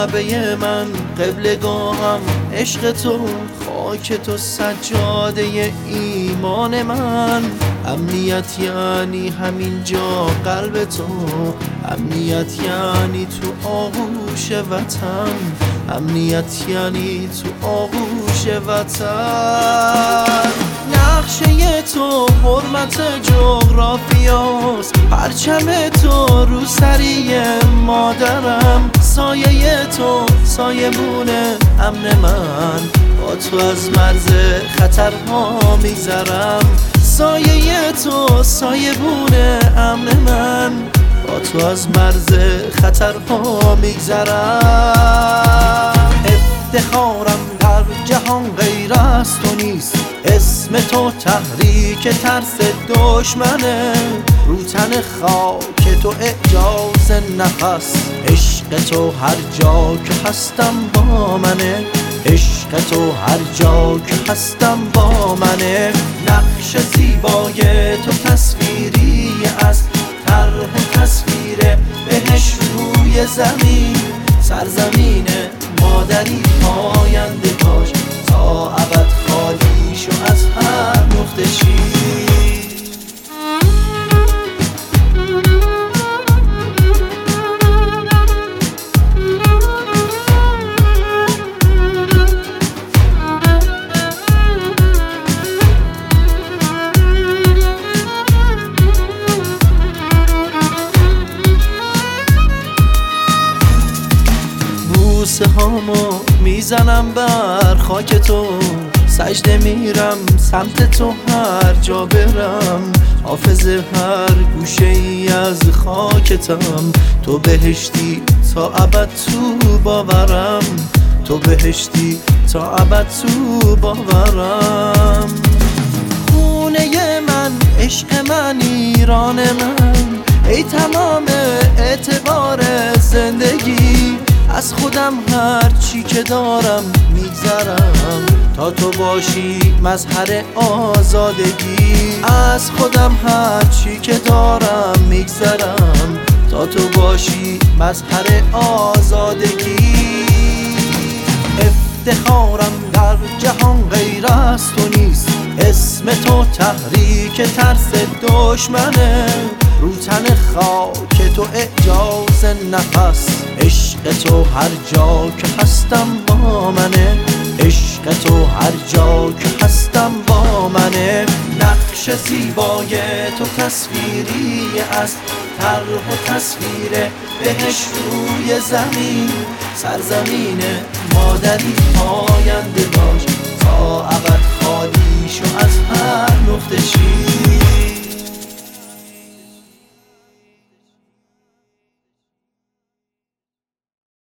کعبه من، قبلگاهم عشق تو، خاک تو سجاده ایمان من. امنیت یعنی همین جا قلب تو، امنیت یعنی تو آغوش وطن، امنیت یعنی تو آغوش وطن. نقشه تو حرمت جغرافیاست، پرچم تو رو سری مادرم، سایه تو سایبون امن من، با تو از مرز خطرها میگذرم. سایه تو سایبون امن من، با تو از مرز خطرها میگذرم. افتخارم در جهان غیر از تو نیست، اسم تو تحریک ترس دشمنه، رو تن خاک تو اعجاز نفس، عشق تو هر جا که هستم با منه، عشق تو هر جا که هستم با منه. نقش زیبای تو تصویری از طرح تصویر بهش روی زمین، سرزمین مادری پاینده باش تا ابد خالی شو از هر نقطه شیر. بوسه هامو میزنم بر خاک تو، سجده میرم سمت تو هر جا برم، حافظ هر گوشه ای از خاکتم. تو بهشتی تا ابد تو باورم، تو بهشتی تا ابد تو باورم. خونه من، عشق من، ایران من، ای تمام اعتبار زندگی، از خودم هر چی که دارم میگذرم تا تو باشی مظهر آزادگی. از خودم هر چی که دارم میگذرم تا تو باشی مظهر آزادگی. افتخارم در جهان غیر از تو نیست، اسم تو تحریک ترس دشمنه، رو تن خاک تو اعجاز نفس، عشق تو هر جا که هستم با منه، عشق تو هر جا که هستم با منه. نقش زیبای تو تصویری از طرح و تصویر بهش روی زمین، سرزمین مادری پاینده باش تا ابد